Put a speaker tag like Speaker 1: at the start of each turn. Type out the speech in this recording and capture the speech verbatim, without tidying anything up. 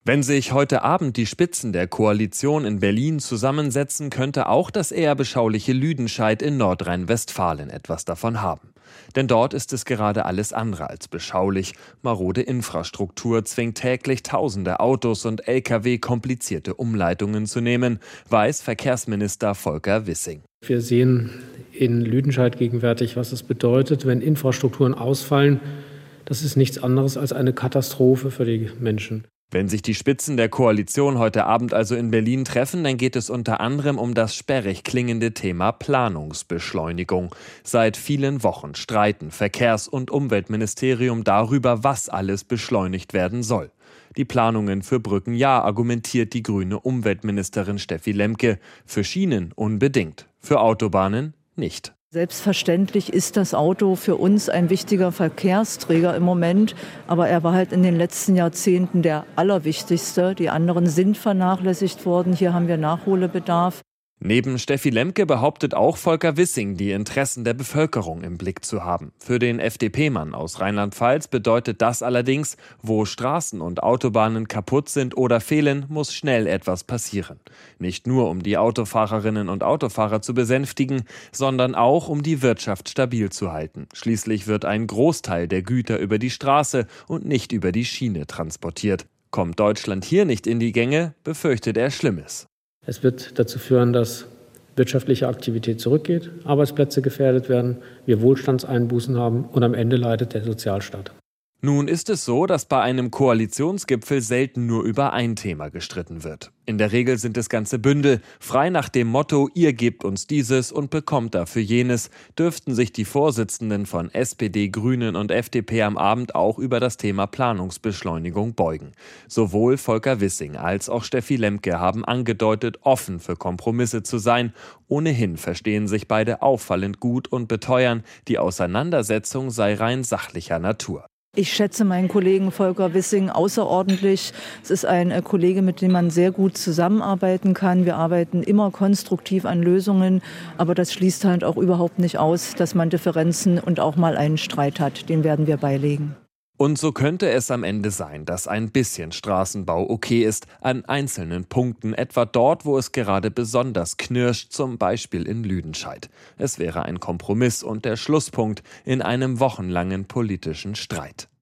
Speaker 1: Wenn sich heute Abend die Spitzen der Koalition in Berlin zusammensetzen, könnte auch das eher beschauliche Lüdenscheid in Nordrhein-Westfalen etwas davon haben. Denn dort ist es gerade alles andere als beschaulich. Marode Infrastruktur zwingt täglich tausende Autos und L K W komplizierte Umleitungen zu nehmen, weiß Verkehrsminister Volker Wissing.
Speaker 2: Wir sehen in Lüdenscheid gegenwärtig, was es bedeutet, wenn Infrastrukturen ausfallen. Das ist nichts anderes als eine Katastrophe für die Menschen.
Speaker 1: Wenn sich die Spitzen der Koalition heute Abend also in Berlin treffen, dann geht es unter anderem um das sperrig klingende Thema Planungsbeschleunigung. Seit vielen Wochen streiten Verkehrs- und Umweltministerium darüber, was alles beschleunigt werden soll. Die Planungen für Brücken ja, argumentiert die grüne Umweltministerin Steffi Lemke. Für Schienen unbedingt, für Autobahnen nicht.
Speaker 3: Selbstverständlich ist das Auto für uns ein wichtiger Verkehrsträger im Moment, aber er war halt in den letzten Jahrzehnten der allerwichtigste. Die anderen sind vernachlässigt worden, hier haben wir Nachholbedarf.
Speaker 1: Neben Steffi Lemke behauptet auch Volker Wissing, die Interessen der Bevölkerung im Blick zu haben. Für den F D P-Mann aus Rheinland-Pfalz bedeutet das allerdings, wo Straßen und Autobahnen kaputt sind oder fehlen, muss schnell etwas passieren. Nicht nur, um die Autofahrerinnen und Autofahrer zu besänftigen, sondern auch, um die Wirtschaft stabil zu halten. Schließlich wird ein Großteil der Güter über die Straße und nicht über die Schiene transportiert. Kommt Deutschland hier nicht in die Gänge, befürchtet er Schlimmes.
Speaker 2: Es wird dazu führen, dass wirtschaftliche Aktivität zurückgeht, Arbeitsplätze gefährdet werden, wir Wohlstandseinbußen haben und am Ende leidet der Sozialstaat.
Speaker 1: Nun ist es so, dass bei einem Koalitionsgipfel selten nur über ein Thema gestritten wird. In der Regel sind es ganze Bündel. Frei nach dem Motto, ihr gebt uns dieses und bekommt dafür jenes, dürften sich die Vorsitzenden von S P D, Grünen und F D P am Abend auch über das Thema Planungsbeschleunigung beugen. Sowohl Volker Wissing als auch Steffi Lemke haben angedeutet, offen für Kompromisse zu sein. Ohnehin verstehen sich beide auffallend gut und beteuern, die Auseinandersetzung sei rein sachlicher Natur.
Speaker 3: Ich schätze meinen Kollegen Volker Wissing außerordentlich. Es ist ein Kollege, mit dem man sehr gut zusammenarbeiten kann. Wir arbeiten immer konstruktiv an Lösungen, aber das schließt halt auch überhaupt nicht aus, dass man Differenzen und auch mal einen Streit hat. Den werden wir beilegen.
Speaker 1: Und so könnte es am Ende sein, dass ein bisschen Straßenbau okay ist, an einzelnen Punkten, etwa dort, wo es gerade besonders knirscht, zum Beispiel in Lüdenscheid. Es wäre ein Kompromiss und der Schlusspunkt in einem wochenlangen politischen Streit.